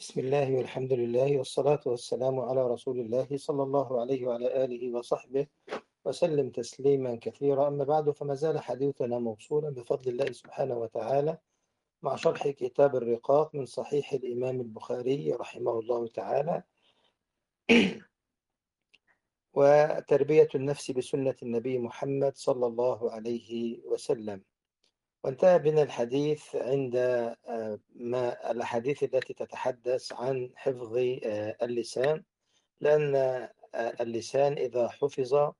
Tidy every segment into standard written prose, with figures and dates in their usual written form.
بسم الله والحمد لله والصلاة والسلام على رسول الله صلى الله عليه وعلى آله وصحبه وسلم تسليما كثيرا. أما بعد، فما زال حديثنا موصولا بفضل الله سبحانه وتعالى مع شرح كتاب الرقاق من صحيح الإمام البخاري رحمه الله تعالى، وتربية النفس بسنة النبي محمد صلى الله عليه وسلم. وانتهى بنا الحديث عند ما الأحاديث التي تتحدث عن حفظ اللسان، لأن اللسان إذا حفظ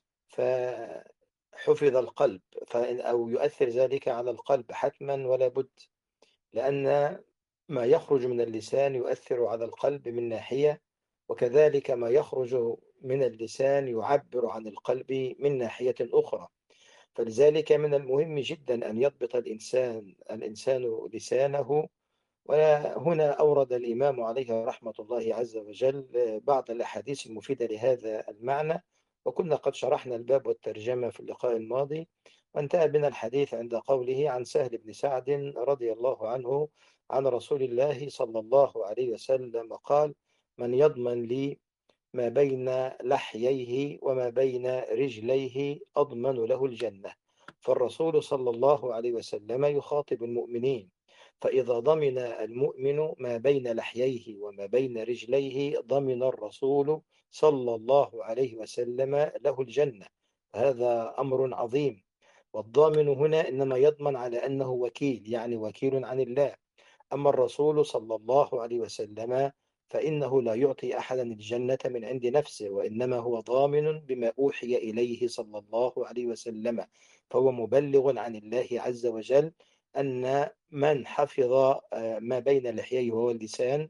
فحفظ القلب، أو يؤثر ذلك على القلب حتما ولا بد، لأن ما يخرج من اللسان يؤثر على القلب من ناحية، وكذلك ما يخرج من اللسان يعبر عن القلب من ناحية أخرى. فلذلك من المهم جدا أن يضبط الإنسان لسانه. وهنا أورد الإمام عليه رحمة الله عز وجل بعض الأحاديث المفيدة لهذا المعنى، وكنا قد شرحنا الباب والترجمة في اللقاء الماضي. وانتهى بنا الحديث عند قوله عن سهل بن سعد رضي الله عنه عن رسول الله صلى الله عليه وسلم قال: من يضمن لي ما بين لحييه وما بين رجليه أضمن له الجنة. فالرسول صلى الله عليه وسلم يخاطب المؤمنين، فإذا ضمن المؤمن ما بين لحييه وما بين رجليه ضمن الرسول صلى الله عليه وسلم له الجنة. هذا أمر عظيم. والضامن هنا إنما يضمن على أنه وكيل، يعني وكيل عن الله. أما الرسول صلى الله عليه وسلم فإنه لا يعطي أحدا الجنة من عند نفسه، وإنما هو ضامن بما أوحي إليه صلى الله عليه وسلم، فهو مبلغ عن الله عز وجل أن من حفظ ما بين لحييه وهو اللسان،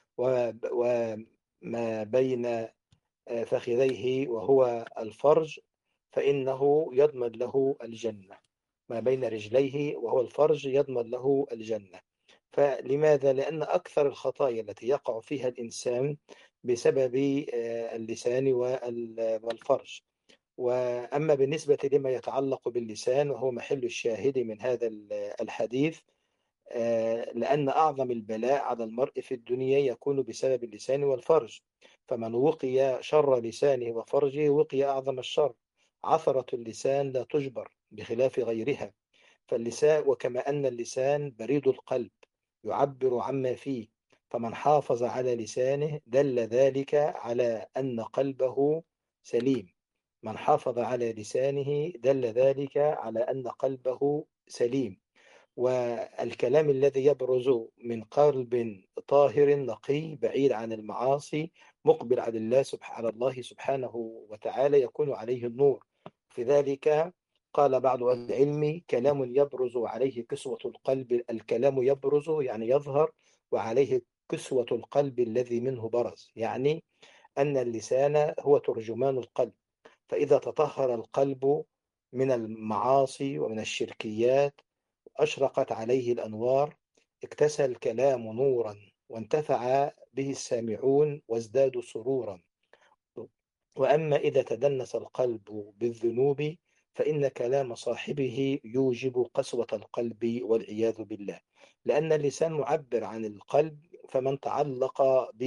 وما بين فخذيه وهو الفرج، فإنه يضمن له الجنة. ما بين رجليه وهو الفرج يضمن له الجنة. فلماذا؟ لأن أكثر الخطايا التي يقع فيها الإنسان بسبب اللسان والفرج. وأما بالنسبة لما يتعلق باللسان وهو محل الشاهد من هذا الحديث، لأن أعظم البلاء على المرء في الدنيا يكون بسبب اللسان والفرج، فمن وقي شر لسانه وفرجه وقي أعظم الشر. عثرة اللسان لا تجبر بخلاف غيرها. فاللسان، وكما أن اللسان بريد القلب يعبر عما فيه، فمن حافظ على لسانه دل ذلك على أن قلبه سليم. من حافظ على لسانه دل ذلك على أن قلبه سليم. والكلام الذي يبرز من قلب طاهر نقي بعيد عن المعاصي مقبل على الله سبحانه وتعالى يكون عليه النور. في ذلك قال بعض أهل العلم: كلام يبرز عليه كسوة القلب، الكلام يبرز يعني يظهر، وعليه كسوة القلب الذي منه برز، يعني أن اللسان هو ترجمان القلب. فإذا تطهر القلب من المعاصي ومن الشركيات أشرقت عليه الأنوار، اكتسى الكلام نورا، وانتفع به السامعون وازدادوا سرورا. وأما إذا تدنس القلب بالذنوب فإن كلام صاحبه يوجب قسوة القلب والعياذ بالله، لأن اللسان معبر عن القلب. فمن تعلق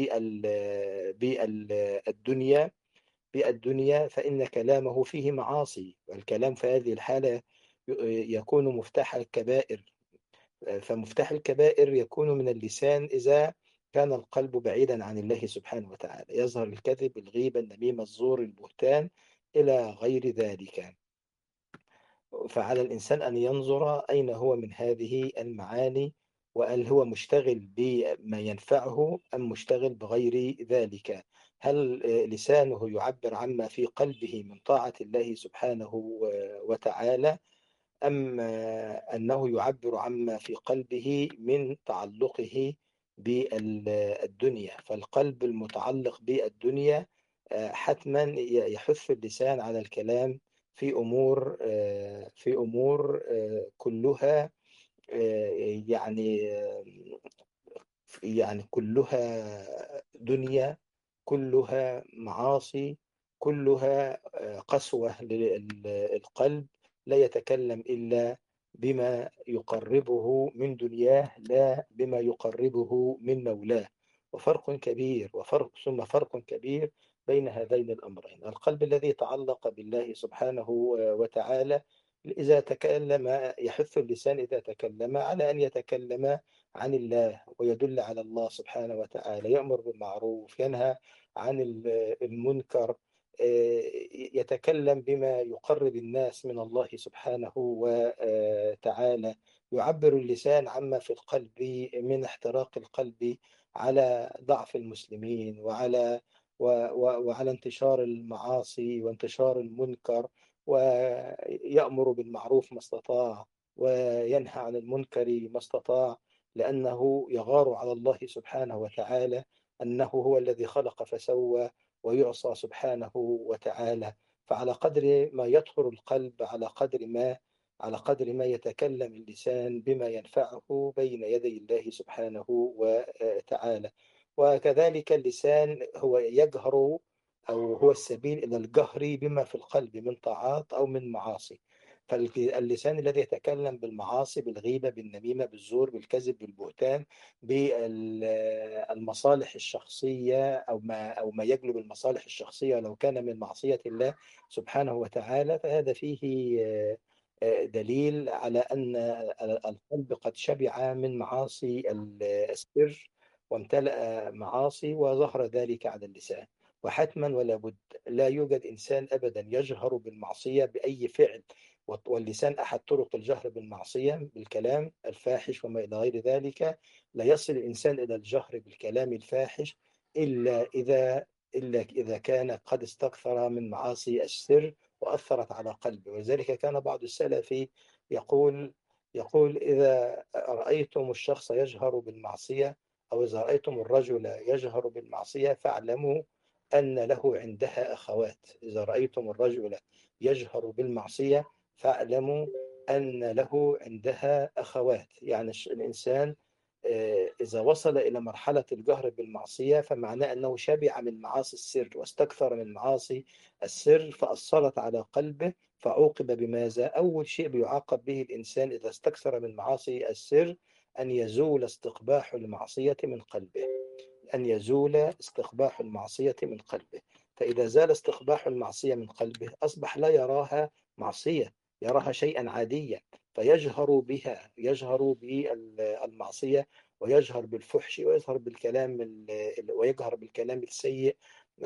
بالدنيا فإن كلامه فيه معاصي، والكلام في هذه الحالة يكون مفتاح الكبائر. فمفتاح الكبائر يكون من اللسان إذا كان القلب بعيدا عن الله سبحانه وتعالى، يظهر الكذب، الغيبة، النميمة، الزور، البهتان إلى غير ذلك. فعلى الإنسان أن ينظر أين هو من هذه المعاني، وهل هو مشتغل بما ينفعه أم مشتغل بغير ذلك. هل لسانه يعبر عما في قلبه من طاعة الله سبحانه وتعالى، أم أنه يعبر عما في قلبه من تعلقه بالدنيا؟ فالقلب المتعلق بالدنيا حتما يحث اللسان على الكلام في أمور كلها، يعني كلها دنيا، كلها معاصي، كلها قسوة للقلب. لا يتكلم إلا بما يقربه من دنياه، لا بما يقربه من مولاه. وفرق كبير ثم فرق كبير بين هذين الأمرين. القلب الذي تعلق بالله سبحانه وتعالى إذا تكلم يحث اللسان إذا تكلم على أن يتكلم عن الله ويدل على الله سبحانه وتعالى، يأمر بالمعروف، ينهى عن المنكر، يتكلم بما يقرب الناس من الله سبحانه وتعالى، يعبر اللسان عما في القلب من احتراق القلب على ضعف المسلمين وعلى انتشار المعاصي وانتشار المنكر، ويأمر بالمعروف ما استطاع وينهى عن المنكر ما استطاع، لأنه يغار على الله سبحانه وتعالى أنه هو الذي خلق فسوى ويعصى سبحانه وتعالى. فعلى قدر ما يطهر القلب على قدر ما يتكلم اللسان بما ينفعه بين يدي الله سبحانه وتعالى. وكذلك اللسان هو يجهر أو هو السبيل إلى الجهر بما في القلب من طاعات أو من معاصي. فاللسان الذي يتكلم بالمعاصي، بالغيبة، بالنميمة، بالزور، بالكذب، بالبهتان، بالمصالح الشخصية أو ما يجلب المصالح الشخصية لو كان من معصية الله سبحانه وتعالى، فهذا فيه دليل على أن القلب قد شبع من معاصي السر وامتلأ معاصي، وظهر ذلك على اللسان. وحتما ولا بد، لا يوجد إنسان أبدا يجهر بالمعصية بأي فعل، واللسان أحد طرق الجهر بالمعصية بالكلام الفاحش وما إلى غير ذلك. لا يصل الإنسان إلى الجهر بالكلام الفاحش إلا إذا كان قد استكثر من معاصي السر وأثرت على قلبه. ولذلك كان بعض السلف يقول يقول إذا رأيتم الشخص يجهر بالمعصية أو إذا رأيتم الرجل يجهر بالمعصية فاعلموا أن له عندها أخوات. إذا رأيتم الرجل يجهر بالمعصية فاعلموا أن له عندها أخوات. يعني الإنسان إذا وصل إلى مرحلة الجهر بالمعصية فمعناه أنه شبع من معاصي السر واستكثر من معاصي السر فأثرت على قلبه، فعوقب بماذا؟ أول شيء بيعاقب به الإنسان إذا استكثر من معاصي السر أن يزول استقباح المعصية من قلبه، أن يزول استقباح المعصية من قلبه. فإذا زال استقباح المعصية من قلبه أصبح لا يراها معصية، يراها شيئا عاديا، فيجهر بها، يجهر بالمعصية ويجهر بالفحش ويجهر بالكلام السيء،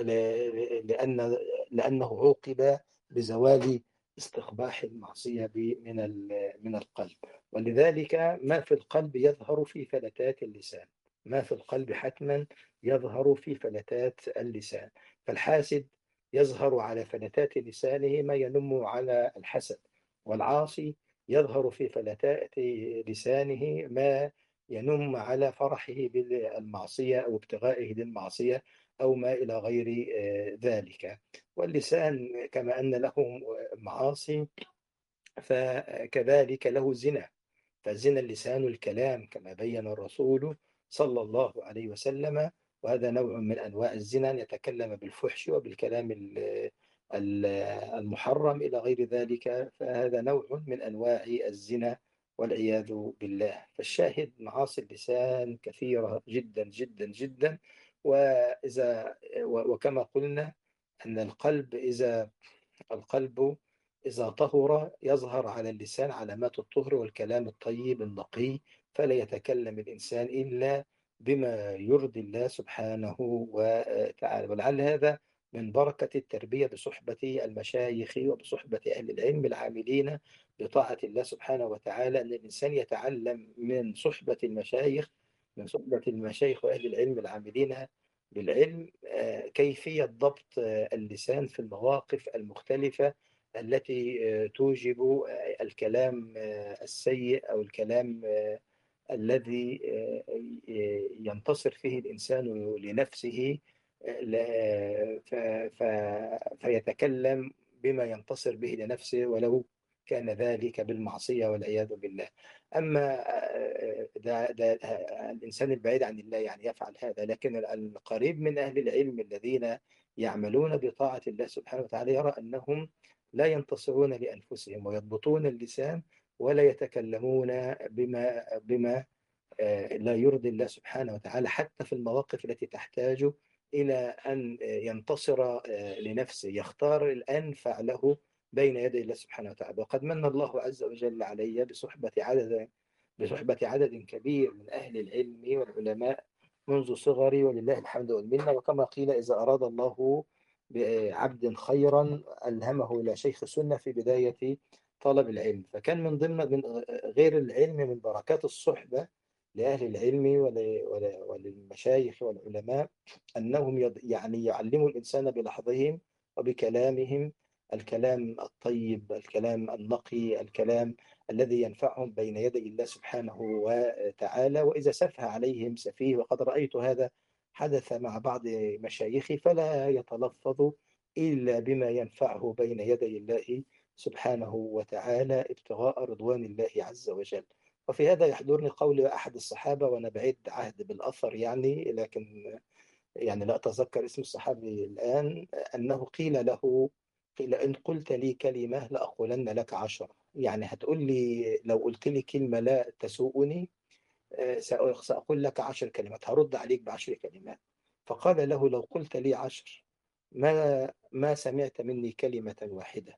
لأنه عوقب بزوال استقباح المعصية من القلب. ولذلك ما في القلب يظهر في فلتات اللسان، ما في القلب حتما يظهر في فلتات اللسان. فالحاسد يظهر على فلتات لسانه ما ينم على الحسد، والعاصي يظهر في فلتات لسانه ما ينم على فرحه بالمعصية أو ابتغائه للمعصية أو ما إلى غير ذلك. واللسان كما أن له معاصي فكذلك له زنا، فزنا اللسان الكلام كما بين الرسول صلى الله عليه وسلم. وهذا نوع من أنواع الزنا، أن يتكلم بالفحش وبالكلام المحرم إلى غير ذلك، فهذا نوع من أنواع الزنا والعياذ بالله. فالشاهد معاصي اللسان كثيرة جدا جدا جدا. وكما قلنا أن القلب إذا طهر يظهر على اللسان علامات الطهر والكلام الطيب النقي، فلا يتكلم الإنسان إلا بما يرضي الله سبحانه وتعالى. ولعل هذا من بركة التربية بصحبة المشايخ وبصحبة أهل العلم العاملين بطاعة الله سبحانه وتعالى، أن الإنسان يتعلم من صحبة المشايخ وأهل العلم العاملين بالعلم كيفية ضبط اللسان في المواقف المختلفة التي توجب الكلام السيء أو الكلام الذي ينتصر فيه الإنسان لنفسه، فيتكلم بما ينتصر به لنفسه ولو كان ذلك بالمعصية والعياذ بالله. أما ده الإنسان البعيد عن الله يعني يفعل هذا، لكن القريب من أهل العلم الذين يعملون بطاعة الله سبحانه وتعالى يرى أنهم لا ينتصرون لأنفسهم ويضبطون اللسان ولا يتكلمون بما لا يرضي الله سبحانه وتعالى حتى في المواقف التي تحتاج إلى أن ينتصر لنفسه، يختار الأنفع له بين يدي الله سبحانه وتعالى. وقد من الله عز وجل علي بصحبة عدد كبير من أهل العلم والعلماء منذ صغري، ولله الحمد والمنة. وكما قيل إذا أراد الله بعبد خيرا ألهمه إلى شيخ سنة في بداية طلب العلم. فكان من ضمن غير العلم من بركات الصحبة لأهل العلم وللمشايخ والعلماء أنهم يعني يعلموا الإنسان بلحظهم وبكلامهم الكلام الطيب، الكلام النقي، الكلام الذي ينفعهم بين يدي الله سبحانه وتعالى. وإذا سفه عليهم سفيه، وقد رأيت هذا حدث مع بعض مشايخي، فلا يتلفظ إلا بما ينفعه بين يدي الله سبحانه وتعالى ابتغاء رضوان الله عز وجل. وفي هذا يحضرني قول أحد الصحابة، وأنا بعيد عهد بالأثر يعني، لكن يعني لا أتذكر اسم الصحابي الآن، أنه قيل إن قلت لي كلمة لأقولن لك 10. يعني هتقول لي لو قلت لي كلمة لا تسوءني سأقول لك 10 كلمات، هرد عليك ب10 كلمات. فقال له لو قلت لي 10 ما سمعت مني كلمة واحدة.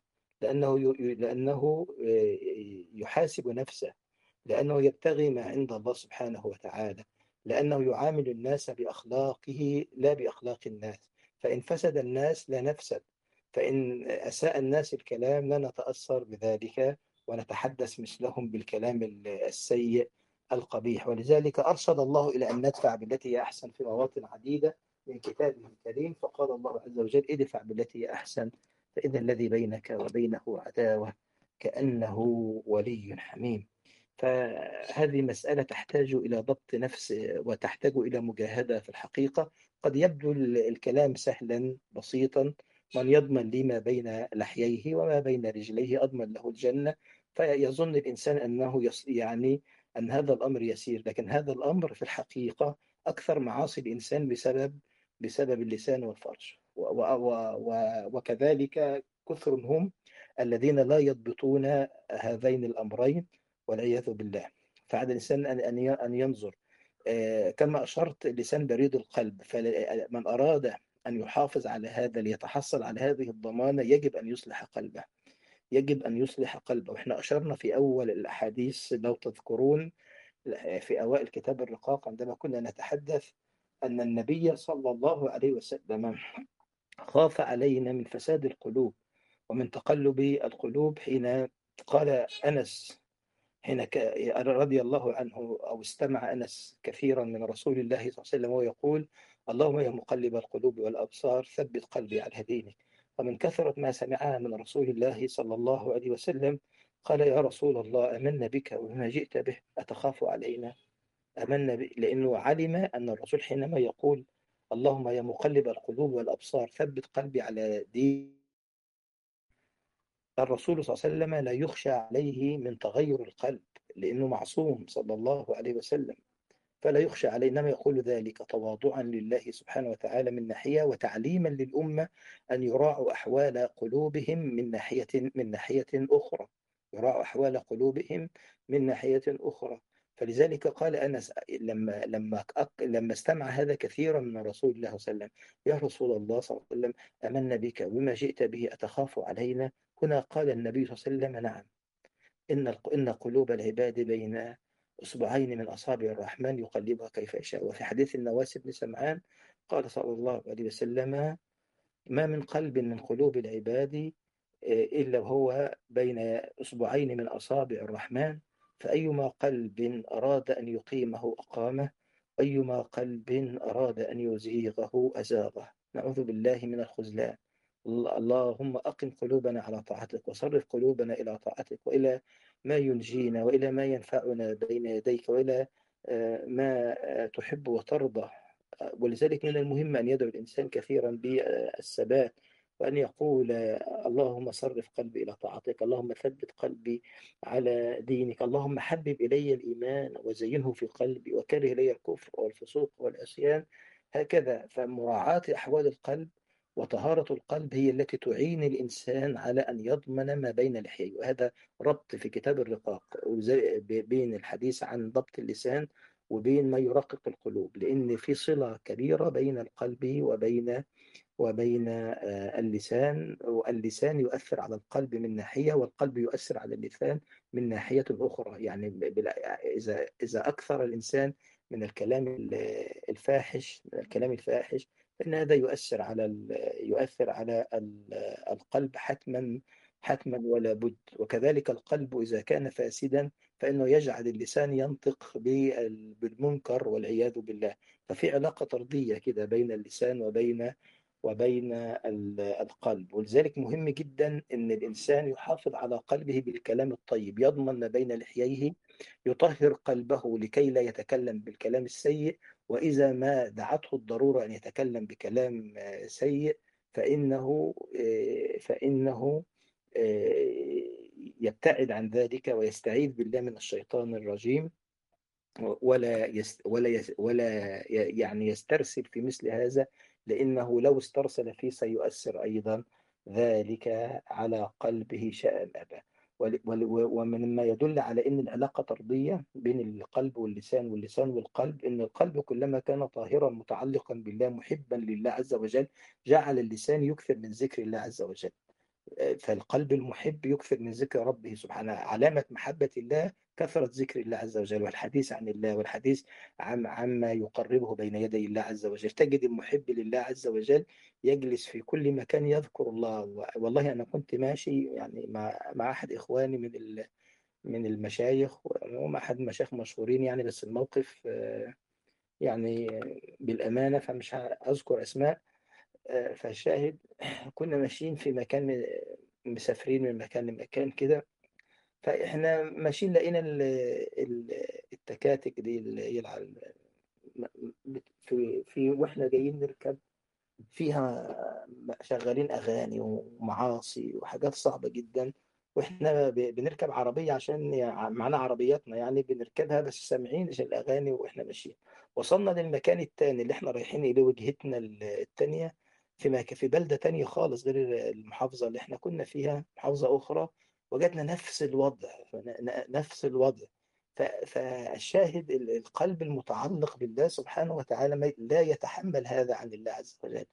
لأنه يحاسب نفسه، لأنه يبتغي ما عند الله سبحانه وتعالى، لأنه يعامل الناس بأخلاقه لا بأخلاق الناس. فإن فسد الناس لا نفسد، فإن أساء الناس الكلام لا نتأثر بذلك ونتحدث مثلهم بالكلام السيء القبيح. ولذلك أرشد الله إلى أن ندفع بالتي هي أحسن في مواطن عديدة من كتابه الكريم. فقال الله عز وجل ادفع بالتي هي أحسن فإذا الذي بينك وبينه عداوة كأنه ولي حميم. فهذه مسألة تحتاج إلى ضبط نفس وتحتاج إلى مجاهدة في الحقيقة. قد يبدو الكلام سهلا بسيطا، من يضمن لي ما بين لحييه وما بين رجليه أضمن له الجنة. فيظن الإنسان أنه يعني أن هذا الأمر يسير، لكن هذا الأمر في الحقيقة أكثر معاصي الإنسان بسبب اللسان والفرج. وكذلك كثر هم الذين لا يضبطون هذين الأمرين والعياذ بالله. فعلى الإنسان أن ينظر. كما أشرت اللسان بريد القلب، فمن أراد أن يحافظ على هذا ليتحصل على هذه الضمانة يجب أن يصلح قلبه، يجب أن يصلح قلبه. وإحنا أشرنا في أول الأحاديث لو تذكرون في أوائل كتاب الرقاق عندما كنا نتحدث أن النبي صلى الله عليه وسلم خاف علينا من فساد القلوب ومن تقلب القلوب، حين قال أنس حين رضي الله عنه أو استمع أنس كثيرا من رسول الله صلى الله عليه وسلم وهو يقول اللهم يا مقلب القلوب والأبصار ثبت قلبي على دينك. ومن كثرة ما سمعها من رسول الله صلى الله عليه وسلم قال يا رسول الله آمنا بك وبما جئت به أتخاف علينا؟ آمنا به، لأنه علم أن الرسول حينما يقول اللهم يا مقلب القلوب والأبصار ثبت قلبي على دينك، الرسول صلى الله عليه وسلم لا يخشى عليه من تغير القلب، لأنه معصوم صلى الله عليه وسلم، فلا يخشى عليه. إنما يقول ذلك تواضعا لله سبحانه وتعالى من ناحية، وتعليما للأمة أن يراعوا أحوال قلوبهم من ناحية أخرى، يراعوا أحوال قلوبهم من ناحية أخرى. فلذلك قال أنس لما استمع هذا كثيرا من رسول الله صلى الله عليه وسلم يا رسول الله صلى الله عليه وسلم آمنا بك وبما جئت به أتخاف علينا؟ هنا قال النبي صلى الله عليه وسلم نعم، إن قلوب العباد بين أصبعين من أصابع الرحمن يقلبها كيف يشاء. وفي حديث النواس بن سمعان قال صلى الله عليه وسلم ما من قلب من قلوب العباد إلا هو بين أصبعين من أصابع الرحمن، فأيما قلب أراد أن يقيمه أقامه، أيما قلب أراد أن يزيغه أزاغه. نعوذ بالله من الخذلان. اللهم أقم قلوبنا على طاعتك وصرف قلوبنا إلى طاعتك وإلى ما ينجينا وإلى ما ينفعنا بين يديك وإلى ما تحب وترضى. ولذلك من المهم أن يدعو الإنسان كثيرا بالثبات، وأن يقول اللهم صرف قلبي إلى طاعتك، اللهم ثبت قلبي على دينك، اللهم حبب إلي الإيمان وزينه في قلبي وكره إلي الكفر والفسوق والعصيان. هكذا فمراعاة أحوال القلب وطهارة القلب هي التي تعين الإنسان على أن يضمن ما بين لحييه. وهذا ربط في كتاب الرقاق بين الحديث عن ضبط اللسان وبين ما يرقق القلوب، لأن في صلة كبيرة بين القلب وبين اللسان، واللسان يؤثر على القلب من ناحية، والقلب يؤثر على اللسان من ناحية أخرى. يعني إذا أكثر الإنسان من الكلام الفاحش، فإن هذا يؤثر على القلب حتما ولا بد. وكذلك القلب إذا كان فاسدا فإنه يجعل اللسان ينطق بالمنكر والعياذ بالله. ففي علاقة طردية كده بين اللسان وبين القلب. ولذلك مهم جدا أن الإنسان يحافظ على قلبه بالكلام الطيب، يضمن ما بين لحييه، يطهر قلبه لكي لا يتكلم بالكلام السيء. وإذا ما دعته الضرورة أن يتكلم بكلام سيء فإنه يبتعد عن ذلك ويستعيذ بالله من الشيطان الرجيم، ولا يعني يسترسل في مثل هذا، لأنه لو استرسل فيه سيؤثر أيضا ذلك على قلبه شاء أبى. ومن ما يدل على أن العلاقة طردية بين القلب واللسان والقلب، أن القلب كلما كان طاهرا متعلقا بالله محبا لله عز وجل جعل اللسان يكثر من ذكر الله عز وجل. فالقلب المحب يكثر من ذكر ربه سبحانه. علامة محبة الله كثرة ذكر الله عز وجل والحديث عن الله والحديث عما يقربه بين يدي الله عز وجل. تجد المحب لله عز وجل يجلس في كل مكان يذكر الله. والله أنا كنت ماشي يعني مع أحد إخواني من المشايخ، وهم أحد المشايخ مشهورين يعني، بس الموقف يعني بالأمانة فمش هأذكر أسماء. فالشاهد كنا ماشيين في مكان، مسافرين من مكان لمكان كده، فاحنا ماشيين لقينا التكاتك دي اللي هي واحنا جايين نركب فيها شغالين اغاني ومعاصي وحاجات صعبة جدا. واحنا بنركب عربية عشان معانا عربياتنا يعني بنركبها، بس سامعين الاغاني واحنا ماشيين. وصلنا للمكان التاني اللي احنا رايحين اليه، وجهتنا التانية في بلدة تانية خالص غير المحافظة اللي احنا كنا فيها، محافظة أخرى. وجدنا نفس الوضع. فالشاهد القلب المتعلق بالله سبحانه وتعالى لا يتحمل هذا عن الله عز وجل.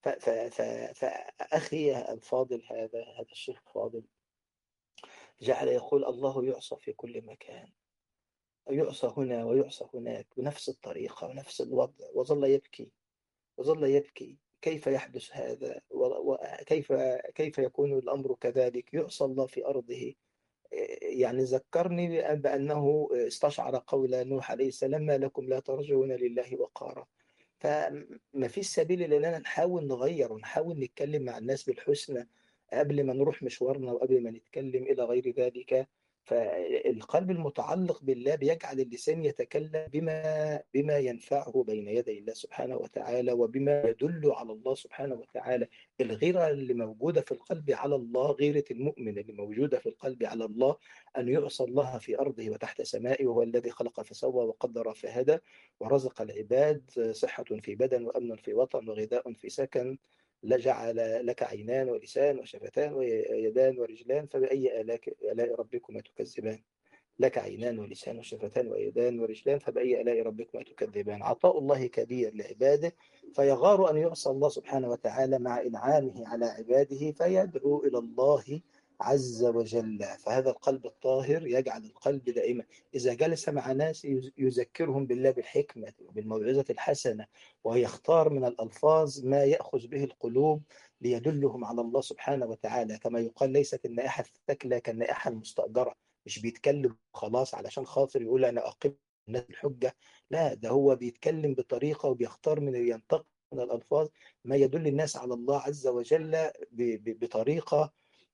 فأخي الفاضل، هذا الشيخ الفاضل جعل يقول الله يعصى في كل مكان، يعصى هنا ويعصى هناك بنفس الطريقة ونفس الوضع. وظل يبكي كيف يحدث هذا، وكيف يكون الأمر كذلك، يعصى الله في أرضه. يعني ذكرني بأنه استشعر قول نوح عليه السلام: ما لكم لا ترجون لله وقارا. فما فيش سبيل إلا إننا نحاول نغير ونحاول نتكلم مع الناس بالحسنى قبل ما نروح مشوارنا وقبل ما نتكلم إلى غير ذلك. فالقلب المتعلق بالله بيجعل اللسان يتكلم بما ينفعه بين يدي الله سبحانه وتعالى، وبما يدل على الله سبحانه وتعالى. الغيرة اللي موجودة في القلب على الله، غيرة المؤمن اللي موجودة في القلب على الله، أن يعصى الله في أرضه وتحت سمائه، وهو الذي خلق فسوى وقدر فهدى، ورزق العباد صحة في بدن وأمن في وطن وغذاء في سكن، لجعل لك عينان ولسان وشفتان ويدان ورجلان، فبأي آلاء ربكما تكذبان. لك عينان ولسان وشفتان ويدان ورجلان، فبأي آلاء ربكما تكذبان. عطاء الله كبير لعباده، فيغار أن يعصى الله سبحانه وتعالى مع إنعامه على عباده، فيدعو إلى الله عز وجل. فهذا القلب الطاهر يجعل القلب دائما إذا جلس مع ناس يذكرهم بالله بالحكمة وبالموعظة الحسنة، ويختار من الألفاظ ما يأخذ به القلوب ليدلهم على الله سبحانه وتعالى. كما يقال: ليست النائحة الثكلى كالنائحة المستأجرة. مش بيتكلم خلاص علشان خاطر يقول أنا أقيم الناس الحجة، لا، ده هو بيتكلم بطريقة وبيختار ينتقي من الألفاظ ما يدل الناس على الله عز وجل بطريقة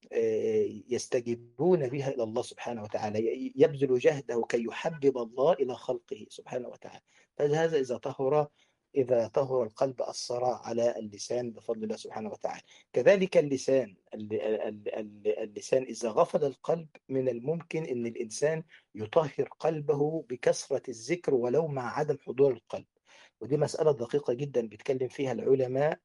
يستجيبون بها إلى الله سبحانه وتعالى، يبذل جهده كي يحبب الله إلى خلقه سبحانه وتعالى. فهذا إذا طهر القلب أثر على اللسان بفضل الله سبحانه وتعالى. كذلك اللسان إذا غفل القلب من الممكن أن الإنسان يطهر قلبه بكثرة الذكر ولو مع عدم حضور القلب. ودي مسألة دقيقة جدا بيتكلم فيها العلماء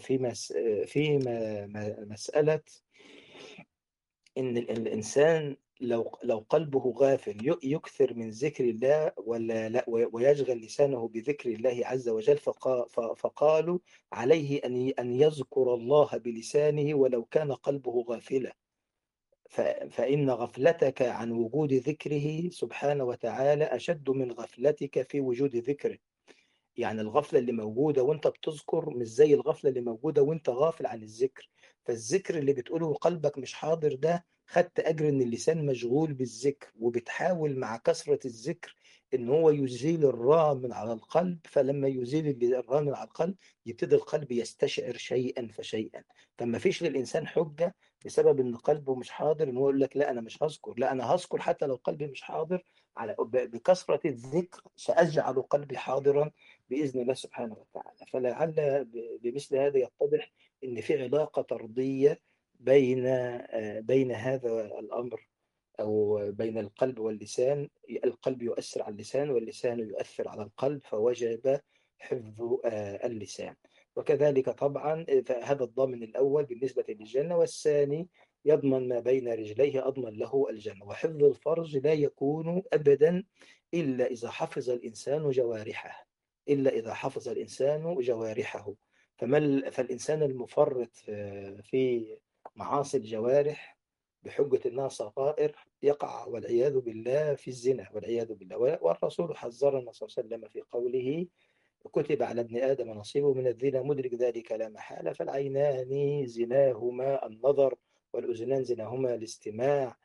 في مسألة إن الإنسان لو قلبه غافل يكثر من ذكر الله ولا لا، ويشغل لسانه بذكر الله عز وجل، فقالوا عليه أن يذكر الله بلسانه ولو كان قلبه غافلا. فإن غفلتك عن وجود ذكره سبحانه وتعالى أشد من غفلتك في وجود ذكره. يعني الغفلة اللي موجودة وانت بتذكر مش زي الغفلة اللي موجودة وانت غافل عن الذكر. فالذكر اللي بتقوله قلبك مش حاضر ده خدت أجر ان اللسان مشغول بالذكر، وبتحاول مع كثرة الذكر ان هو يزيل الران من على القلب. فلما يزيل الران من على القلب يبتدي القلب يستشعر شيئا فشيئا. فما فيش للإنسان حجة بسبب ان قلبه مش حاضر ان هو يقول لك لا انا مش هذكر، لا انا هذكر حتى لو قلبي مش حاضر. بكثرة الذكر سأجعل قلبي حاضرا بإذن الله سبحانه وتعالى. فلعل بمثل هذا يتضح أن في علاقة طردية بين هذا الأمر، أو بين القلب واللسان. القلب يؤثر على اللسان واللسان يؤثر على القلب، فوجب حفظ اللسان. وكذلك طبعا هذا الضامن الأول بالنسبة للجنة، والثاني يضمن ما بين رجليه أضمن له الجنة. وحفظ الفرج لا يكون أبدا إلا إذا حفظ الإنسان جوارحه، إلا إذا حفظ الإنسان جوارحه. فالإنسان المفرط في معاصي الجوارح بحجة أنها صغائر يقع والعياذ بالله في الزنا والعياذ بالله. والرسول حذرنا صلى الله عليه وسلم في قوله: كتب على ابن آدم نصيبه من الزنا مدرك ذلك لا محالة. فالعينان زناهما النظر، والأذنان زناهما الاستماع،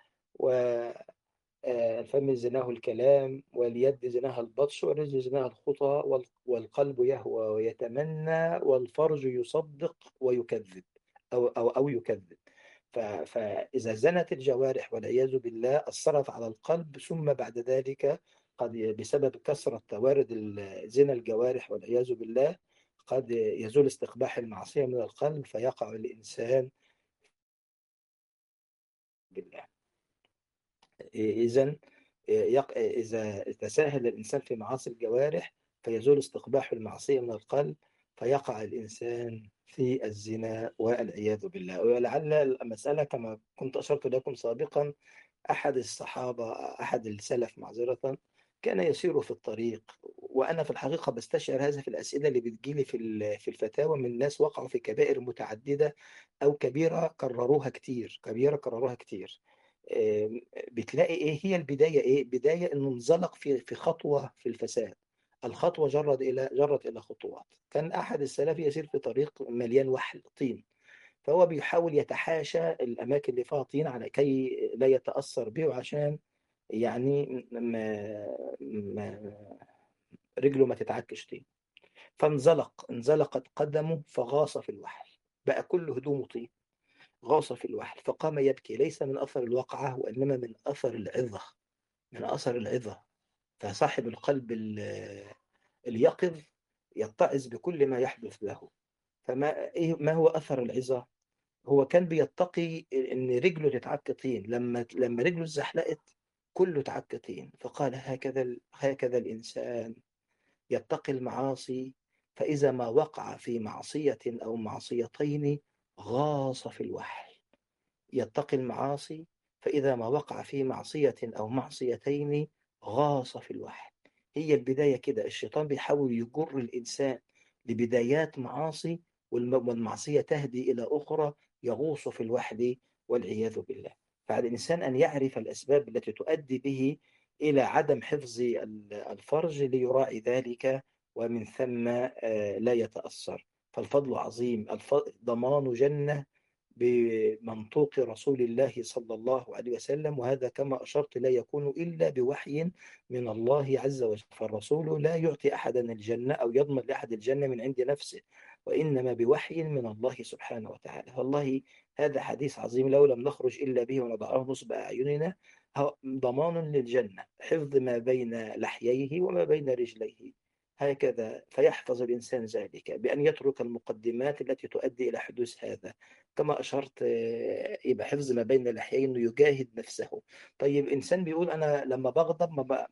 والفم زناه الكلام، واليد زناها البطش، والرجل زناها الخطى، والقلب يهوى ويتمنى، والفرج يصدق ويكذب أو يكذب. فإذا زنت الجوارح والعياذ بالله أثرت على القلب، ثم بعد ذلك قد بسبب كثرة توارد زنا الجوارح والعياذ بالله قد يزول استقباح المعصية من القلب فيقع الإنسان بالله. إذا إذا تساهل الإنسان في معاصي الجوارح فيزول استقباح المعصية من القلب فيقع الإنسان في الزنا والعياذ بالله. ولعل المسألة كما كنت أشرت لكم سابقا، أحد الصحابة، أحد السلف معذرة، كان يسير في الطريق. وأنا في الحقيقة بستشعر هذا في الأسئلة اللي بتجيلي في الفتاوى من ناس وقعوا في كبائر متعددة أو كبيرة كرروها كتير، كبيرة كرروها كتير. بتلاقي إيه هي البداية؟ إيه بداية إنه انزلق في خطوة في الفساد. الخطوة جرت إلى خطوات. كان أحد السلف يسير في طريق مليان وحل طين، فهو بيحاول يتحاشى الأماكن اللي فيها طين على كي لا يتأثر به، وعشان يعني ما رجله ما تتعكش طين. انزلقت قدمه فغاص في الوحل، بقى كل هدومه طين، غاص في الوحل فقام يبكي، ليس من أثر الوقعة وإنما من أثر العظة، من أثر العظة. فصاحب القلب اليقظ يتعظ بكل ما يحدث له. ما هو أثر العظة؟ هو كان بيتقي ان رجله تتعك طين. لما رجله اتزحلقت كله اتعك طين. فقال: هكذا الانسان يتقي المعاصي، فاذا ما وقع في معصيه او معصيتين غاص في الوحل. يتقي المعاصي فإذا ما وقع في معصية أو معصيتين غاص في الوحل. هي البداية كده، الشيطان بيحاول يجر الإنسان لبدايات معاصي، والمعصية تهدي إلى أخرى يغوص في الوحل والعياذ بالله. فعلى الإنسان أن يعرف الأسباب التي تؤدي به إلى عدم حفظ الفرج ليراعي ذلك، ومن ثم لا يتأثر. فالفضل عظيم، ضمان جنة بمنطوق رسول الله صلى الله عليه وسلم. وهذا كما أشرت لا يكون إلا بوحي من الله عز وجل. فالرسول لا يعطي أحدا الجنة أو يضمن لأحد الجنة من عند نفسه، وإنما بوحي من الله سبحانه وتعالى. والله هذا حديث عظيم لو لم نخرج إلا به ونضعه نصب أعيننا ضمان للجنة، حفظ ما بين لحييه وما بين رجليه، هكذا. فيحفظ الإنسان ذلك بأن يترك المقدمات التي تؤدي إلى حدوث هذا. كما أشرت يبقى حفظ ما بين الأحياء إنه يجاهد نفسه. طيب إنسان بيقول أنا لما بغضب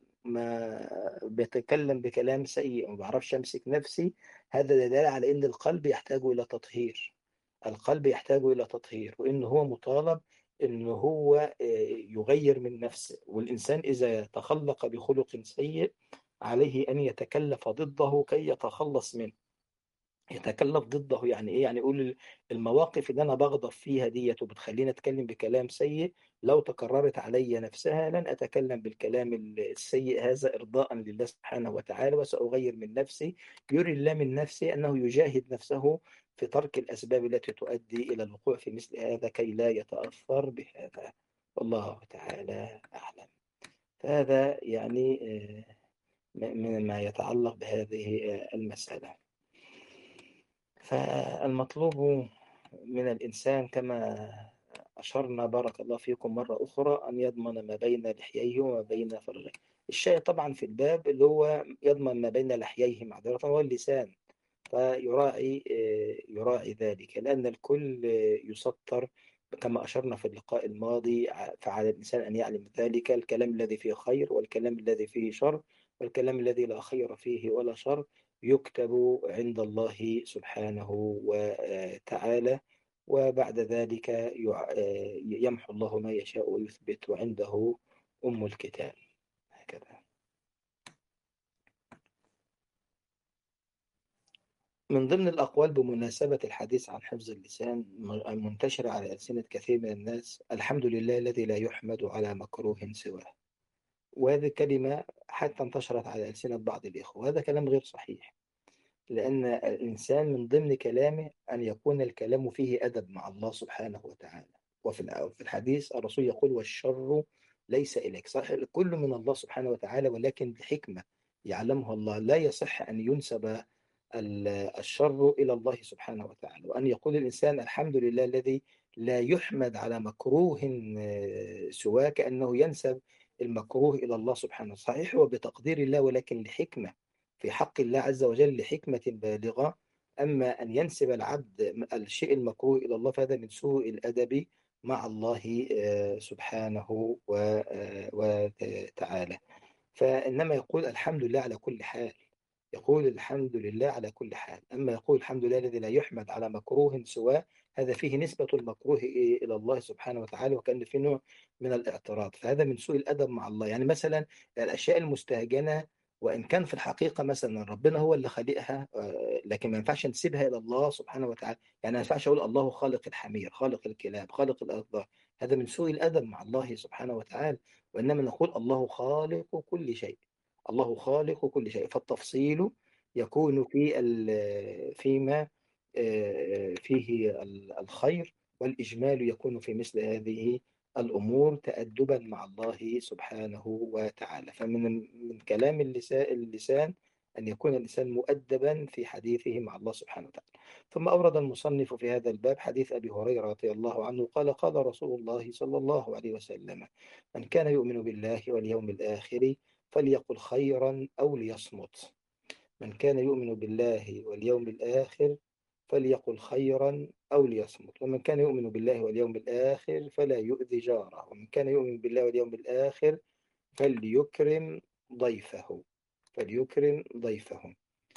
ما بيتكلم بكلام سيء وما بعرفش أمسك نفسي، هذا دلالة على إن القلب يحتاج إلى تطهير. القلب يحتاج إلى تطهير، وإن هو مطالب إن هو يغير من نفسه. والإنسان إذا تخلق بخلق سيء عليه أن يتكلف ضده كي يتخلص منه. يتكلف ضده يعني ايه؟ يعني يقول المواقف اللي انا بغضب فيها ديت وبتخليني اتكلم بكلام سيء، لو تكررت علي نفسها لن اتكلم بالكلام السيء هذا ارضاء لله سبحانه وتعالى، وساغير من نفسي. يري الله من نفسي انه يجاهد نفسه في ترك الاسباب التي تؤدي الى الوقوع في مثل هذا كي لا يتاثر بهذا. والله تعالى اعلم. فهذا يعني من ما يتعلق بهذه المسألة. فالمطلوب من الإنسان كما أشرنا بارك الله فيكم مرة أخرى أن يضمن ما بين لحييه وما بين فرجيه. الشيء طبعا في الباب اللي هو يضمن ما بين لحييه معذرة هو اللسان، فيراعي يراعي ذلك، لأن الكل يسطر كما أشرنا في اللقاء الماضي. فعلى الإنسان أن يعلم ذلك، الكلام الذي فيه خير والكلام الذي فيه شر، والكلام الذي لا خير فيه ولا شر يكتب عند الله سبحانه وتعالى. وبعد ذلك يمحو الله ما يشاء ويثبت، وعنده أم الكتاب. هكذا. من ضمن الأقوال بمناسبة الحديث عن حفظ اللسان المنتشرة على ألسنة كثير من الناس: الحمد لله الذي لا يحمد على مكروه سواه. وهذه كلمة حتى انتشرت على ألسنة بعض الإخوة، وهذا كلام غير صحيح. لأن الإنسان من ضمن كلامه أن يكون الكلام فيه أدب مع الله سبحانه وتعالى. وفي الحديث الرسول يقول: والشر ليس إليك. صحيح كل من الله سبحانه وتعالى، ولكن بحكمة يعلمها الله. لا يصح أن ينسب الشر إلى الله سبحانه وتعالى، وأن يقول الإنسان الحمد لله الذي لا يحمد على مكروه سواه، كأنه ينسب المكروه إلى الله سبحانه. صحيح هو بتقدير الله، ولكن لحكمة في حق الله عز وجل، لحكمة بالغة. أما أن ينسب العبد الشيء المكروه إلى الله فهذا من سوء الأدب مع الله سبحانه وتعالى. فإنما يقول الحمد لله على كل حال. يقول الحمد لله على كل حال. أما يقول الحمد لله الذي لا يحمد على مكروه سواه، هذا فيه نسبة المكروه إلى الله سبحانه وتعالى، وكأن فيه نوع من الاعتراض. فهذا من سوء الأدب مع الله. يعني مثلا الأشياء المستهجنة، وإن كان في الحقيقة مثلا ربنا هو اللي خالقها، لكن ما ينفعش نسيبها إلى الله سبحانه وتعالى. يعني ما ينفعش أقول الله خالق الحمير، خالق الكلاب، خالق الأخضر. هذا من سوء الأدب مع الله سبحانه وتعالى. وإنما نقول الله خالق كل شيء. الله خالق كل شيء. فالتفصيل يكون فيما فيه الخير، والإجمال يكون في مثل هذه الأمور تأدبا مع الله سبحانه وتعالى. فمن كلام اللسان أن يكون الإنسان مؤدبا في حديثه مع الله سبحانه وتعالى. ثم أورد المصنف في هذا الباب حديث أبي هريرة رضي الله عنه قال: قال رسول الله صلى الله عليه وسلم: من كان يؤمن بالله واليوم الآخر فليقل خيرا أو ليصمت. من كان يؤمن بالله واليوم الآخر فليقل خيرا أو ليصمت. ومن كان يؤمن بالله واليوم الآخر فلا يؤذي جاره. ومن كان يؤمن بالله واليوم الآخر فليكرم ضيفه. فليكرم ضيفه.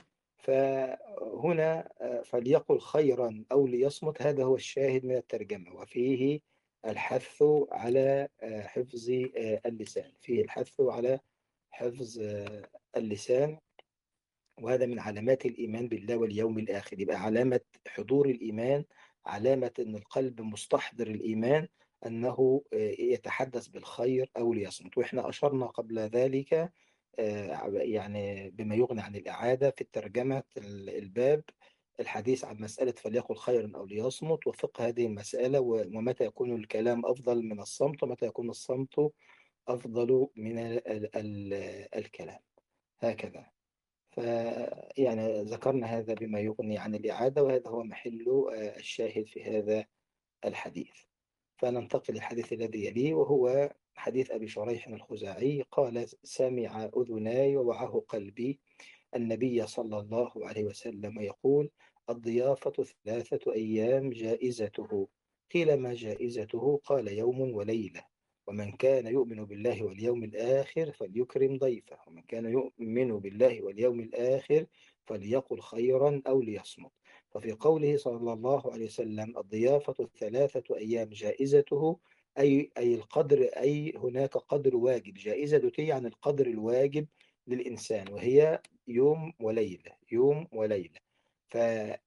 فهنا فليقل خيرا أو ليصمت، هذا هو الشاهد من الترجمة. وفيه الحث على حفظ اللسان. فيه الحث على حفظ اللسان. وهذا من علامات الإيمان بالله واليوم الآخر. يبقى علامة حضور الإيمان، علامة أن القلب مستحضر الإيمان، أنه يتحدث بالخير أو ليصمت. وإحنا أشرنا قبل ذلك يعني بما يغني عن الإعادة في الترجمة الباب الحديث عن مسألة فليقل خيرا أو ليصمت، وفقه هذه المسألة، ومتى يكون الكلام أفضل من الصمت، ومتى يكون الصمت أفضل من الكلام. هكذا. فيعني ذكرنا هذا بما يغني عن الإعادة، وهذا هو محل الشاهد في هذا الحديث. فننتقل للحديث الذي يليه، وهو حديث أبي شريح الخزاعي قال: سمع أذناي ووعاه قلبي النبي صلى الله عليه وسلم يقول: الضيافة 3 أيام جائزته. قيل: ما جائزته؟ قال: يوم وليلة. ومن كان يؤمن بالله واليوم الآخر فليكرم ضيفه. ومن كان يؤمن بالله واليوم الآخر فليقل خيرا أو ليصمت. ففي قوله صلى الله عليه وسلم: الضيافة 3 أيام جائزته، أي القدر، أي هناك قدر واجب، جائزة ذاتية عن القدر الواجب للإنسان، وهي يوم وليلة، يوم وليلة. ف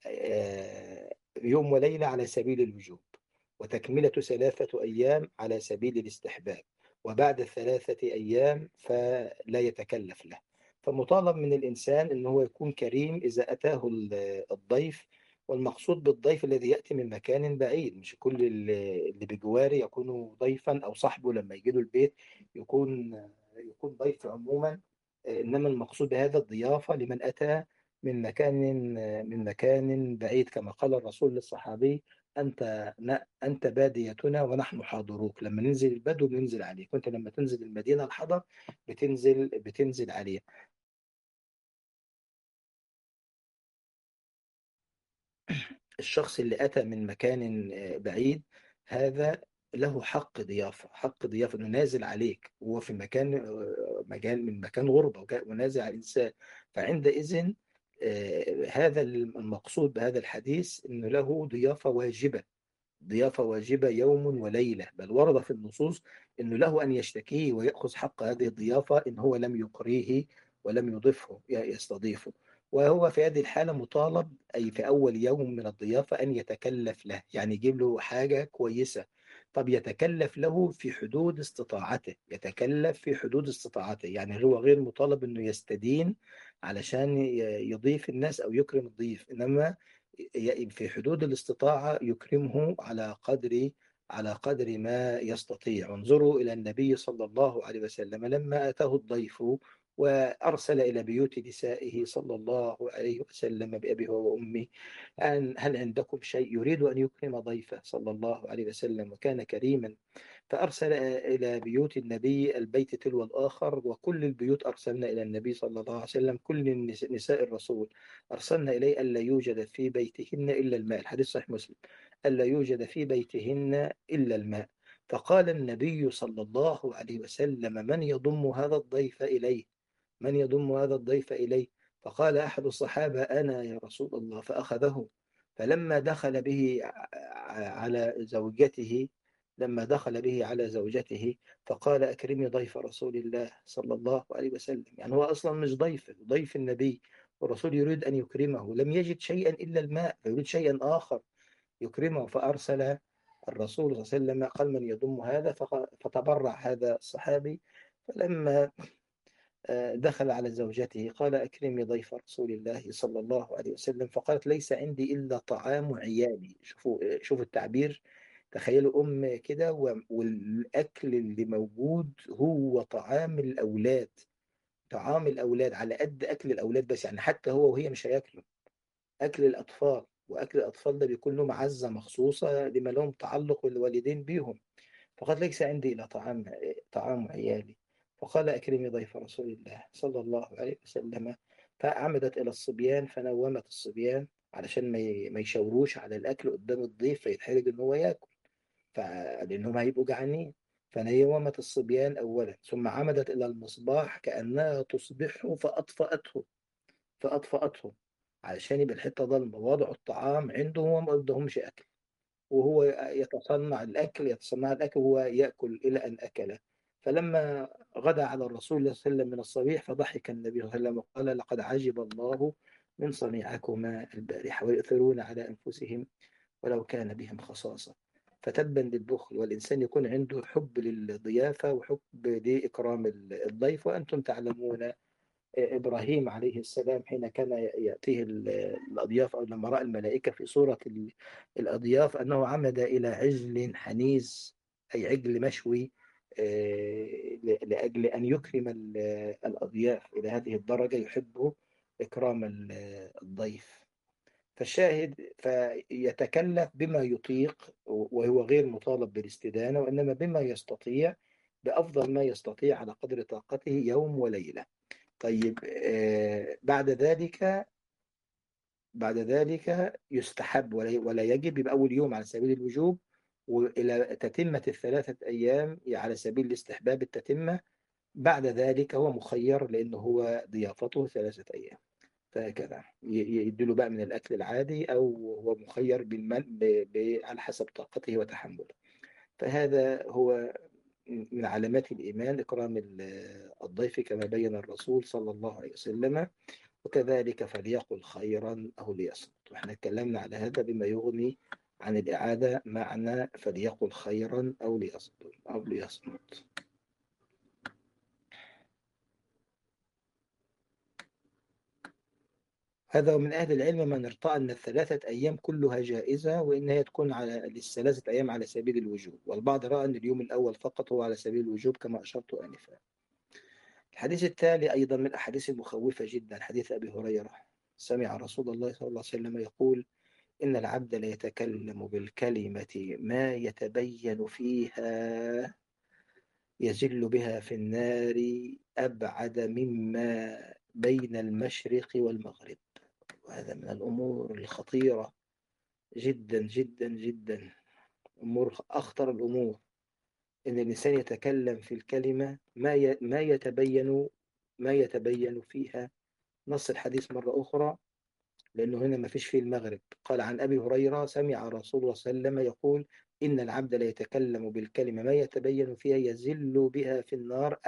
يوم وليلة على سبيل الوجوب، وتكملة 3 أيام على سبيل الاستحباب، وبعد ال3 أيام فلا يتكلف له. فمطالب من الإنسان أنه هو يكون كريم إذا أتاه الضيف. والمقصود بالضيف الذي يأتي من مكان بعيد، مش كل اللي بجواره يكونوا ضيفا، أو صاحبه لما يجي له البيت يكون ضيف عموما. إنما المقصود بهذا الضيافة لمن أتى من مكان بعيد، كما قال الرسول للصحابي: أنت باديتنا ونحن حاضروك. لما ننزل البدو بننزل عليك، وأنت لما تنزل المدينة الحضر بتنزل عليه. الشخص اللي أتى من مكان بعيد، هذا له حق ضيافة، حق ضيافة إنه نازل عليك، وهو في مكان من مكان غربة، ونازل على الإنسان. فعندئذ هذا المقصود بهذا الحديث إنه له ضيافة واجبة، ضيافة واجبة يوم وليلة. بل ورد في النصوص أنه له أن يشتكيه ويأخذ حق هذه الضيافة إن هو لم يقريه ولم يضفه يستضيفه. وهو في هذه الحالة مطالب، أي في أول يوم من الضيافة، أن يتكلف له، يعني يجيب له حاجة كويسة. طب يتكلف له في حدود استطاعته، يتكلف في حدود استطاعته، يعني هو غير مطالب أنه يستدين علشان يضيف الناس أو يكرم الضيف، إنما في حدود الاستطاعة يكرمه على قدر ما يستطيع. انظروا إلى النبي صلى الله عليه وسلم لما أتاه الضيف وأرسل إلى بيوت نسائه صلى الله عليه وسلم بأبيه وأمه: هل عندكم شيء؟ يريد أن يكرم ضيفه صلى الله عليه وسلم، وكان كريما. فأرسل إلى بيوت النبي البيت تلو الآخر، وكل البيوت أرسلنا إلى النبي صلى الله عليه وسلم، كل نساء الرسول أرسلنا إليه ألا يوجد في بيتهن إلا الماء. الحديث صحيح مسلم: ألا يوجد في بيتهن إلا الماء. فقال النبي صلى الله عليه وسلم: من يضم هذا الضيف إليه؟ من يضم هذا الضيف إليه؟ فقال أحد الصحابة: أنا يا رسول الله. فأخذه. فلما دخل به على زوجته لما دخل به على زوجته فقال: أكرمي ضيف رسول الله صلى الله عليه وسلم. يعني هو أصلا مش ضيف النبي، والرسول يريد أن يكرمه، لم يجد شيئا إلا الماء، فيريد شيئا آخر يكرمه. فأرسل الرسول صلى الله عليه وسلم قال: من يضم هذا؟ فتبرع هذا الصحابي. فلما دخل على زوجته قال: أكرمي ضيف رسول الله صلى الله عليه وسلم. فقالت: ليس عندي إلا طعام عيالي. شوفوا التعبير. تخيلوا كده، والأكل اللي موجود هو طعام الأولاد، طعام الأولاد على قد أكل الأولاد بس، يعني حتى هو وهي مش هياكلوا. أكل الأطفال، وأكل الأطفال ده بيكون له معزة مخصوصة لما لهم تعلق بالوالدين بيهم. فقد ليس عندي إلا طعام عيالي. فقال: أكرمي ضيف رسول الله صلى الله عليه وسلم. فعمدت إلى الصبيان فنومت الصبيان علشان ما يشاوروش على الأكل قدام الضيف فيتحرج إن هو ياكل، لأنهم هيبقوا جعانين. فنومت الصبيان أولا، ثم عمدت إلى المصباح كأنها تصبحه فأطفأته علشان يبقى الحتة ضلمة، وضعوا الطعام عنده وما قدهمش أكل، وهو يتصنع الأكل وهو يأكل إلى أن أكل. فلما غدا على الرسول صلى الله عليه وسلم من الصبيح فضحك النبي صلى الله عليه وسلم وقال: لقد عجب الله من صنيعكما البارحة، ويؤثرون على أنفسهم ولو كان بهم خصاصة. فتبا للبخل، والإنسان يكون عنده حب للضيافة وحب لإكرام الضيف. وأنتم تعلمون إبراهيم عليه السلام حين كان يأتيه الأضياف، أو لما رأى الملائكة في صورة الأضياف، أنه عمد إلى عجل حنيذ، أي عجل مشوي، لأجل أن يكرم الأضياف. إلى هذه الدرجة يحب إكرام الضيف. فالشاهد فيتكلف بما يطيق، وهو غير مطالب بالاستدانة، وإنما بما يستطيع، بأفضل ما يستطيع على قدر طاقته، يوم وليلة. طيب بعد ذلك يستحب ولا يجب، يبقى أول يوم على سبيل الوجوب، وإلى تتمة ال3 أيام على سبيل الاستحباب التتمة. بعد ذلك هو مخير، لأنه هو ضيافته 3 أيام. فهكذا يديله بقى من الأكل العادي، أو هو مخير على حسب طاقته وتحمله. فهذا هو من علامات الإيمان إكرام الضيف كما بين الرسول صلى الله عليه وسلم. وكذلك فليقل خيرا أو ليصمت، وإحنا اتكلمنا على هذا بما يغني عن الإعادة معنى فليقل خيرا أو ليصمت. هذا ومن أهل العلم من ارتأى أن الثلاثة أيام كلها جائزة، وإن هي تكون على الثلاثة أيام على سبيل الوجوب، والبعض رأى أن اليوم الأول فقط هو على سبيل الوجوب كما أشرت آنفا. الحديث التالي أيضا من الأحاديث المخوفة جدا، حديث أبي هريرة سمع رسول الله صلى الله عليه وسلم يقول: إن العبد ليتكلم بالكلمة ما يتبين فيها يزل بها في النار أبعد مما بين المشرق والمغرب. وهذا من الأمور الخطيرة جدا جدا جدا، أخطر الأمور إن الإنسان يتكلم في الكلمة ما يتبين فيها. نص الحديث مرة أخرى، لأنه هنا ما فيش فيه المغرب. قال عن أبي هريرة سمع رسول الله صلى الله عليه وسلم يقول: إن العبد لا يتكلم بالكلمة ما يتبين فيها يزل بها في النار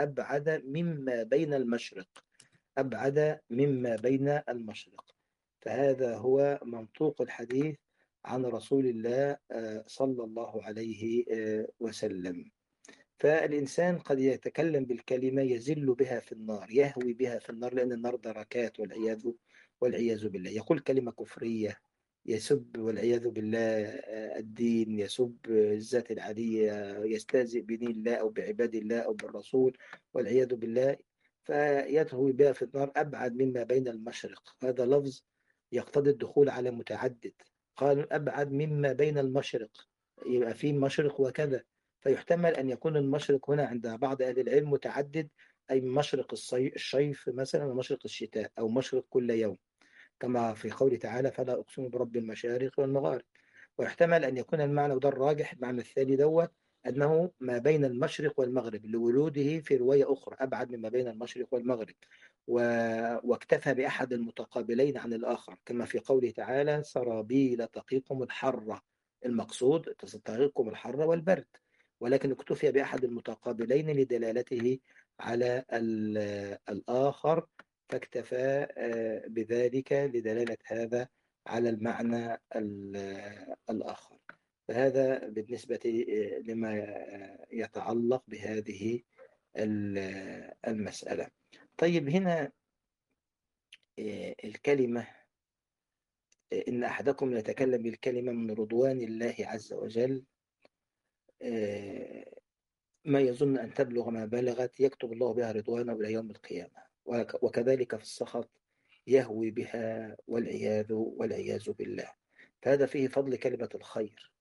أبعد مما بين المشرق. فهذا هو منطوق الحديث عن رسول الله صلى الله عليه وسلم. فالإنسان قد يتكلم بالكلمة يزل بها في النار، يهوي بها في النار، لأن النار دركات والعياذ بالله. يقول كلمة كفرية، يسب والعياذ بالله الدين، يسب الذات العلية، يستهزئ بدين الله أو بعباد الله أو بالرسول والعياذ بالله، فيتهوي بها في النار أبعد مما بين المشرق. هذا لفظ يقتضي الدخول على متعدد. قال أبعد مما بين المشرق، يبقى في مشرق وكذا. فيحتمل أن يكون المشرق هنا عند بعض أهل العلم متعدد، أي مشرق الصيف مثلا ومشرق الشتاء، أو مشرق كل يوم، كما في قوله تعالى: فلا أقسم برب المشارق والمغارب. ويحتمل أن يكون المعنى، وده الراجح، المعنى الثاني دوت، أنه ما بين المشرق والمغرب، لوروده في رواية أخرى أبعد مما بين المشرق والمغرب، و... واكتفى بأحد المتقابلين عن الآخر، كما في قوله تعالى: سرابيل تقيكم الحر. المقصود تقيكم الحر والبرد، ولكن اكتفي بأحد المتقابلين لدلالته على الآخر، فاكتفى بذلك لدلالة هذا على المعنى الآخر. فهذا بالنسبة لما يتعلق بهذه المسألة. طيب هنا الكلمة، إن أحدكم يتكلم بالكلمة من رضوان الله عز وجل ما يظن أن تبلغ ما بلغت يكتب الله بها رضوانه إلى يوم القيامة، وكذلك في السخط يهوي بها والعياذ بالله. فهذا فيه فضل كلمة الخير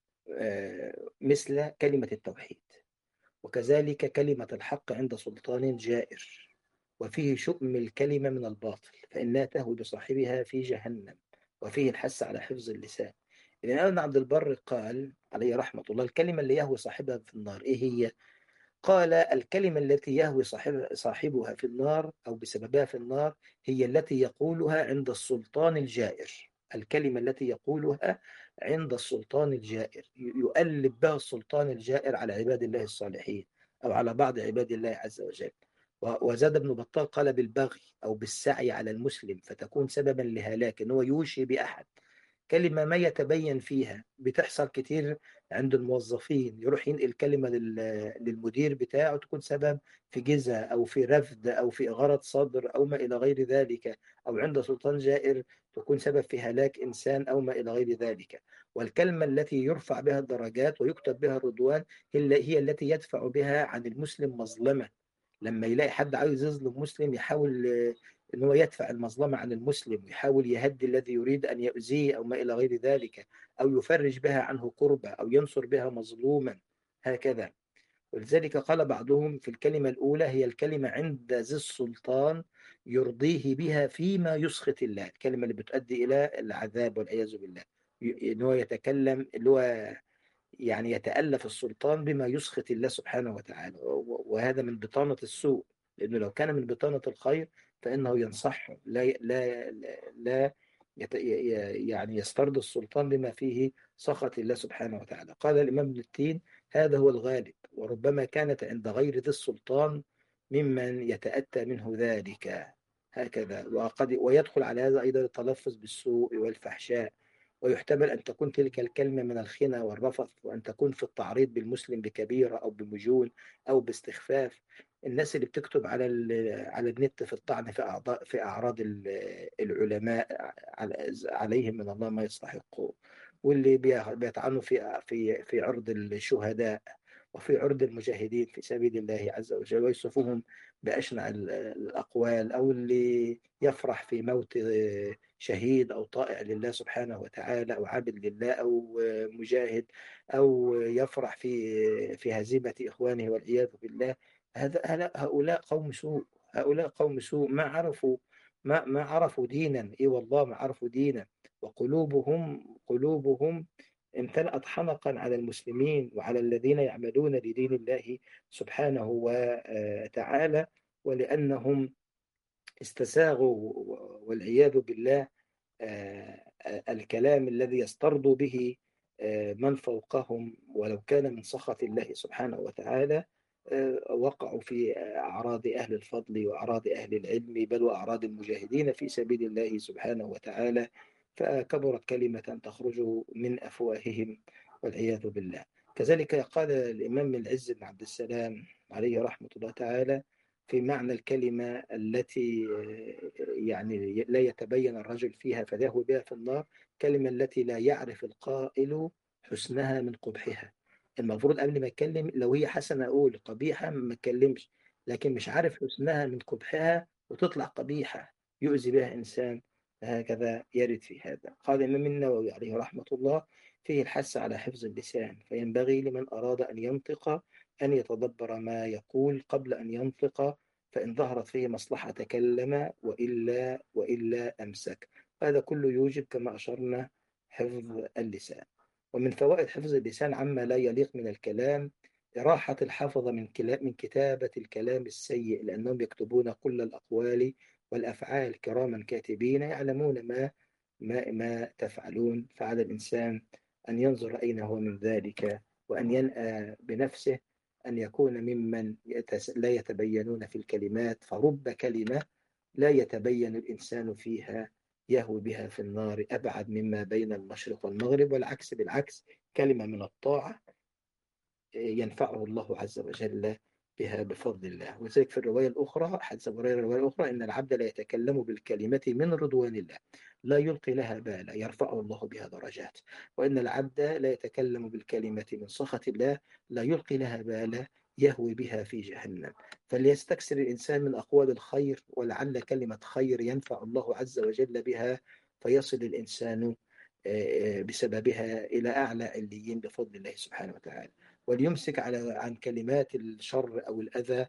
مثل كلمة التوحيد، وكذلك كلمة الحق عند سلطان جائر. وفيه شؤم الكلمة من الباطل، فإنها تهوي بصاحبها في جهنم. وفيه الحث على حفظ اللسان. الإمام ابن عبد البر قال عليه رحمة الله: الكلمة اللي يهوي صاحبها في النار إيه هي؟ قال: الكلمة التي يهوي صاحبها في النار أو بسببها في النار هي التي يقولها عند السلطان الجائر. الكلمة التي يقولها عند السلطان الجائر، يؤلب بها السلطان الجائر على عباد الله الصالحين أو على بعض عباد الله عز وجل. وزاد ابن بطال قال: بالبغي أو بالسعي على المسلم، فتكون سببا لهلاك، إن هو يوشي بأحد. كلمة ما يتبين فيها بتحصل كتير عند الموظفين، يروح ينقل كلمة للمدير بتاعه تكون سبب في جزاء أو في رفد أو في إغارة صدر أو ما إلى غير ذلك، أو عند سلطان جائر تكون سبب في هلاك إنسان أو ما إلى غير ذلك. والكلمة التي يرفع بها الدرجات ويكتب بها الرضوان هي التي يدفع بها عن المسلم مظلمة. لما يلاقي حد عايز يظلم مسلم، يحاول ان هو يدفع المظلمة عن المسلم، ويحاول يهدي الذي يريد ان يؤذيه او ما الى غير ذلك، او يفرج بها عنه كربة، او ينصر بها مظلوما، هكذا. ولذلك قال بعضهم في الكلمة الأولى: هي الكلمة عند ذي السلطان يرضيه بها فيما يسخط الله، الكلمة اللي بتؤدي إلى العذاب والعياذ بالله. إن هو يتكلم، اللي هو يعني يتألف السلطان بما يسخط الله سبحانه وتعالى، وهذا من بطانة السوء. لأنه لو كان من بطانة الخير فإنه ينصحه، لا يعني يسترضي السلطان بما فيه سخط الله سبحانه وتعالى. قال الإمام ابن التين: هذا هو الغالب، وربما كانت عند غير ذي السلطان ممن يتأتى منه ذلك هكذا. ويدخل على هذا أيضا التلفظ بالسوء والفحشاء، ويحتمل أن تكون تلك الكلمة من الخنا والرفث، وأن تكون في التعريض بالمسلم بكبيرة أو بمجون أو باستخفاف. الناس اللي بتكتب على النت في الطعن في أعراض العلماء عليهم من الله ما يستحقون، واللي بيطعنوا في عرض الشهداء وفي عرض المجاهدين في سبيل الله عز وجل، ويصفوهم بأشنع الأقوال، أو اللي يفرح في موت شهيد أو طائع لله سبحانه وتعالى، أو عابد لله، أو مجاهد، أو يفرح في هزيمة إخوانه والعياذ بالله. هؤلاء قوم سوء، هؤلاء قوم سوء، ما عرفوا دينا، اي والله ما عرفوا دينا، وقلوبهم امتلأت حنقا على المسلمين وعلى الذين يعملون لدين الله سبحانه وتعالى، ولأنهم استساغوا والعياذ بالله الكلام الذي يسترضوا به من فوقهم ولو كان من سخط الله سبحانه وتعالى. وقعوا في أعراض أهل الفضل وأعراض أهل العلم، بل وأعراض المجاهدين في سبيل الله سبحانه وتعالى، فكبرت كلمة تخرج من أفواههم والعياذ بالله. كذلك قال الإمام العز بن عبد السلام عليه رحمة الله تعالى في معنى الكلمة التي يعني لا يتبين الرجل فيها فيهوي بها في النار: كلمة التي لا يعرف القائل حسنها من قبحها. المفروض قبل ما اتكلم لو هي حسنة اقول، قبيحة ما اتكلمش، لكن مش عارف حسنها من قبحها وتطلع قبيحة يؤذي بها انسان. هكذا يرد في هذا. قال الإمام النووي عليه رحمة الله: فيه الحث على حفظ اللسان، فينبغي لمن أراد أن ينطق أن يتدبر ما يقول قبل أن ينطق، فإن ظهرت فيه مصلحة تكلم، وإلا أمسك. هذا كله يوجب كما أشرنا حفظ اللسان. ومن فوائد حفظ اللسان عما لا يليق من الكلام إراحة الحافظة من كتابة الكلام السيء، لأنهم يكتبون كل الأقوال والأفعال كراما كاتبين يعلمون ما تفعلون. فعلى الإنسان أن ينظر أين هو من ذلك، وأن ينأى بنفسه أن يكون ممن لا يتبينون في الكلمات، فرب كلمة لا يتبين الإنسان فيها يهوي بها في النار أبعد مما بين المشرق والمغرب. والعكس بالعكس، كلمة من الطاعة ينفعه الله عز وجل بها بفضل الله. وذلك في الرواية الأخرى، حديث أبو هريرة الرواية الأخرى: إن العبد لا يتكلم بالكلمة من رضوان الله لا يلقي لها بالا يرفعه الله بها درجات، وإن العبد لا يتكلم بالكلمة من سخط الله لا يلقي لها بالا يهوي بها في جهنم. فليستكثر الإنسان من أقوال الخير، ولعل كلمة خير ينفع الله عز وجل بها، فيصل الإنسان بسببها إلى أعلى عليين بفضل الله سبحانه وتعالى. وليمسك عن كلمات الشر أو الأذى،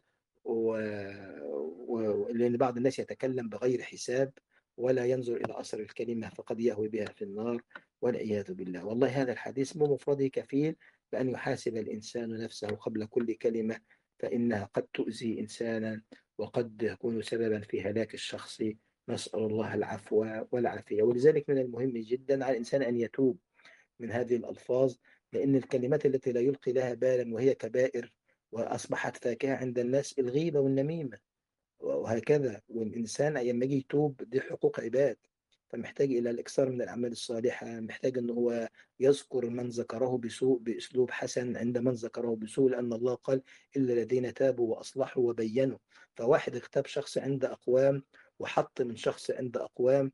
لأن بعض الناس يتكلم بغير حساب ولا ينظر إلى أثر الكلمة، فقد يهوي بها في النار والعياذ بالله. والله هذا الحديث بمفرده كفيل بأن يحاسب الإنسان نفسه قبل كل كلمة، فإنها قد تؤذي إنسانا وقد يكون سببا في هلاك الشخص. نسأل الله العفو والعافية. ولذلك من المهم جدا على الإنسان أن يتوب من هذه الألفاظ، لأن الكلمات التي لا يلقي لها بالا وهي كبائر وأصبحت فاكهة عند الناس: الغيبة والنميمة وهكذا. والإنسان أيام يجي يتوب دي حقوق عباد، فمحتاج إلى الإكثار من الأعمال الصالحة، محتاج أن هو يذكر من ذكره بسوء بأسلوب حسن عند من ذكره بسوء، لأن الله قال: إلا الذين تابوا وأصلحوا وبينوا. فواحد اغتاب شخص عند أقوام وحط من شخص عند أقوام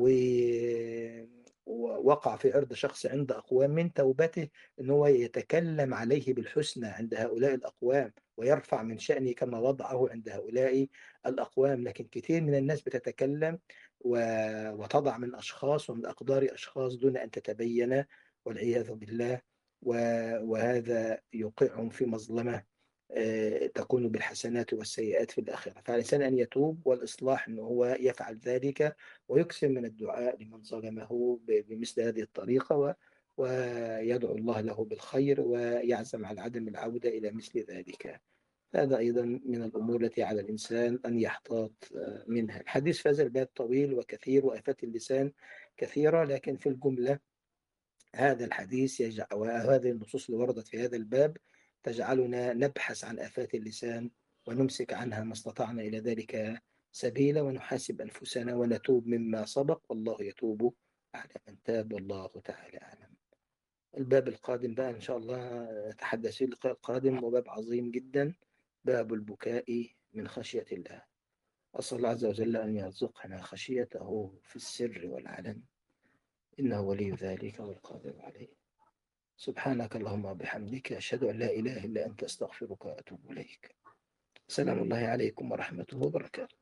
ووقع في عرض شخص عند أقوام، من توبته أن هو يتكلم عليه بالحسنى عند هؤلاء الأقوام ويرفع من شأنه كما وضعه عند هؤلاء الأقوام. لكن كثير من الناس بتتكلم وتضع من أشخاص ومن أقدار أشخاص دون أن تتبين والعياذ بالله، وهذا يوقعهم في مظلمة تكون بالحسنات والسيئات في الآخرة. فالإنسان أن يتوب، والإصلاح أنه هو يفعل ذلك ويكثر من الدعاء لمن ظلمه بمثل هذه الطريقة، ويدعو الله له بالخير ويعزم على عدم العودة إلى مثل ذلك. هذا أيضا من الأمور التي على الإنسان أن يحتاط منها. الحديث في هذا الباب طويل وكثير، وآفات اللسان كثيرة، لكن في الجملة هذا الحديث وهذه النصوص اللي وردت في هذا الباب تجعلنا نبحث عن آفات اللسان ونمسك عنها ما استطعنا إلى ذلك سبيلا، ونحاسب أنفسنا ونتوب مما سبق، والله يتوب على من تاب، والله تعالى أعلم. الباب القادم بقى إن شاء الله نتحدث في اللقاء القادم، وباب عظيم جدا، باب البكاء من خشية الله. أسأل الله عز وجل أن يرزقنا خشيته في السر والعلن، إنه ولي ذلك والقادر عليه. سبحانك اللهم وبحمدك، أشهد أن لا إله إلا أنت، أستغفرك وأتوب إليك. سلام الله عليكم ورحمته وبركاته.